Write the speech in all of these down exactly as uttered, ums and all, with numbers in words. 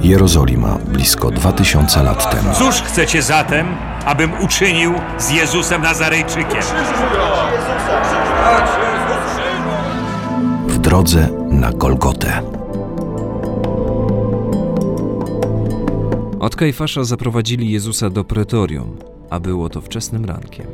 Jerozolima, blisko dwa tysiące lat temu. Cóż chcecie zatem, abym uczynił z Jezusem Nazarejczykiem? W drodze na Golgotę. Od Kajfasza zaprowadzili Jezusa do pretorium, a było to wczesnym rankiem.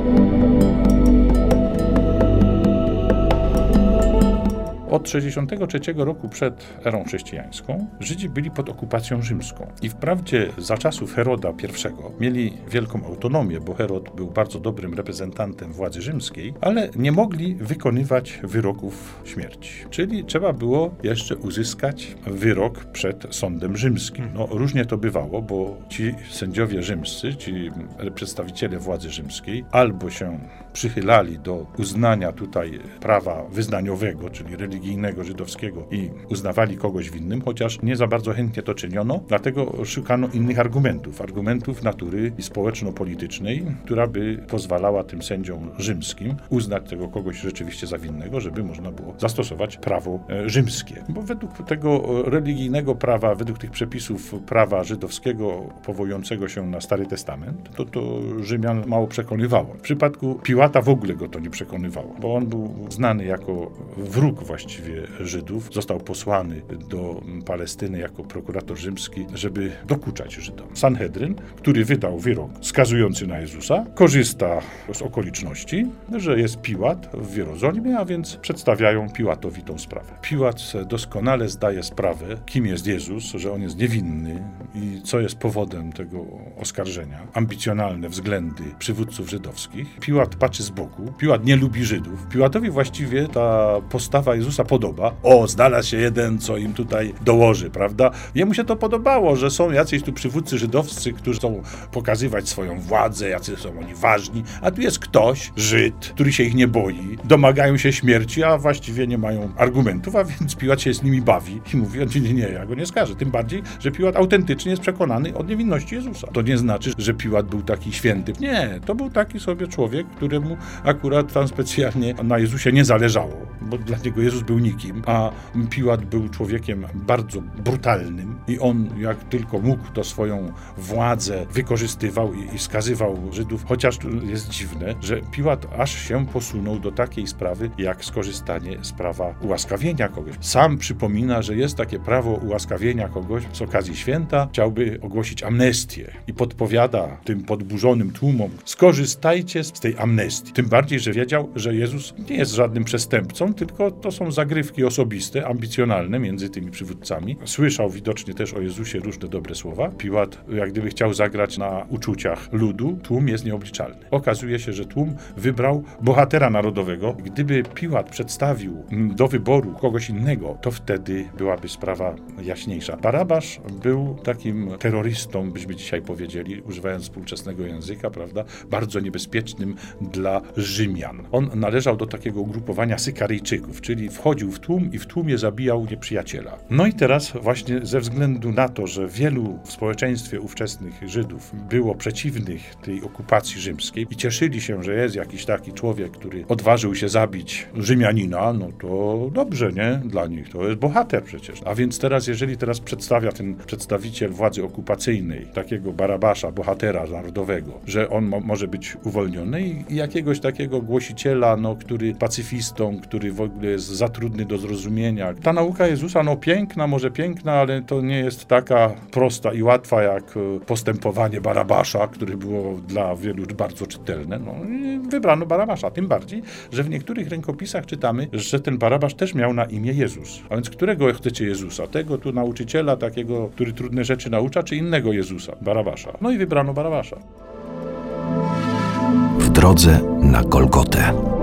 Od sześćdziesiątego trzeciego roku przed erą chrześcijańską Żydzi byli pod okupacją rzymską. I wprawdzie za czasów Heroda I mieli wielką autonomię, bo Herod był bardzo dobrym reprezentantem władzy rzymskiej, ale nie mogli wykonywać wyroków śmierci. Czyli trzeba było jeszcze uzyskać wyrok przed sądem rzymskim. No różnie to bywało, bo ci sędziowie rzymscy, ci przedstawiciele władzy rzymskiej albo się przychylali do uznania tutaj prawa wyznaniowego, czyli religijnego, żydowskiego i uznawali kogoś winnym, chociaż nie za bardzo chętnie to czyniono, dlatego szukano innych argumentów, argumentów natury społeczno-politycznej, która by pozwalała tym sędziom rzymskim uznać tego kogoś rzeczywiście za winnego, żeby można było zastosować prawo rzymskie. Bo według tego religijnego prawa, według tych przepisów prawa żydowskiego powołującego się na Stary Testament, to to Rzymian mało przekonywało. W przypadku Piłata w ogóle go to nie przekonywało, bo on był znany jako wróg właściwie Żydów. Został posłany do Palestyny jako prokurator rzymski, żeby dokuczać Żydom. Sanhedryn, który wydał wyrok skazujący na Jezusa, korzysta z okoliczności, że jest Piłat w Jerozolimie, a więc przedstawiają Piłatowi tą sprawę. Piłat doskonale zdaje sprawę, kim jest Jezus, że on jest niewinny i co jest powodem tego oskarżenia. Ambicjonalne względy przywódców żydowskich. Piłat patrzy z boku. Piłat nie lubi Żydów. Piłatowi właściwie ta postawa Jezusa podoba. O, znalazł się jeden, co im tutaj dołoży, prawda? Jemu się to podobało, że są jacyś tu przywódcy żydowscy, którzy chcą pokazywać swoją władzę, jacy są oni ważni, a tu jest ktoś, Żyd, który się ich nie boi, domagają się śmierci, a właściwie nie mają argumentów, a więc Piłat się z nimi bawi i mówi, nie, nie, nie, ja go nie skażę. Tym bardziej, że Piłat autentycznie jest przekonany o niewinności Jezusa. To nie znaczy, że Piłat był taki święty. Nie, to był taki sobie człowiek, któremu akurat tam specjalnie na Jezusie nie zależało, bo dla niego Jezus był nikim, a Piłat był człowiekiem bardzo brutalnym i on jak tylko mógł, to swoją władzę wykorzystywał i, i skazywał Żydów, chociaż jest dziwne, że Piłat aż się posunął do takiej sprawy, jak skorzystanie z prawa ułaskawienia kogoś. Sam przypomina, że jest takie prawo ułaskawienia kogoś z okazji święta, chciałby ogłosić amnestię i podpowiada tym podburzonym tłumom, skorzystajcie z tej amnestii. Tym bardziej, że wiedział, że Jezus nie jest żadnym przestępcą, tylko to są zagrywki osobiste, ambicjonalne między tymi przywódcami. Słyszał widocznie też o Jezusie różne dobre słowa. Piłat jak gdyby chciał zagrać na uczuciach ludu. Tłum jest nieobliczalny. Okazuje się, że tłum wybrał bohatera narodowego. Gdyby Piłat przedstawił do wyboru kogoś innego, to wtedy byłaby sprawa jaśniejsza. Barabasz był takim terrorystą, byśmy dzisiaj powiedzieli, używając współczesnego języka, prawda? Bardzo niebezpiecznym dla Rzymian. On należał do takiego ugrupowania Sykaryjczyków, czyli wchodził w tłum i w tłumie zabijał nieprzyjaciela. No i teraz właśnie ze względu na to, że wielu w społeczeństwie ówczesnych Żydów było przeciwnych tej okupacji rzymskiej i cieszyli się, że jest jakiś taki człowiek, który odważył się zabić Rzymianina, no to dobrze, nie? Dla nich to jest bohater przecież. A więc teraz, jeżeli teraz przedstawia ten przedstawiciel władzy okupacyjnej, takiego Barabasza, bohatera narodowego, że on mo- może być uwolniony i, i jakiegoś takiego głosiciela, no, który pacyfistą, który w ogóle jest za trudny do zrozumienia. Ta nauka Jezusa, no piękna, może piękna, ale to nie jest taka prosta i łatwa jak postępowanie Barabasza, które było dla wielu bardzo czytelne. No i wybrano Barabasza, tym bardziej, że w niektórych rękopisach czytamy, że ten Barabasz też miał na imię Jezus. A więc którego chcecie Jezusa? Tego tu nauczyciela, takiego, który trudne rzeczy naucza, czy innego Jezusa? Barabasza. No i wybrano Barabasza. W drodze na Golgotę.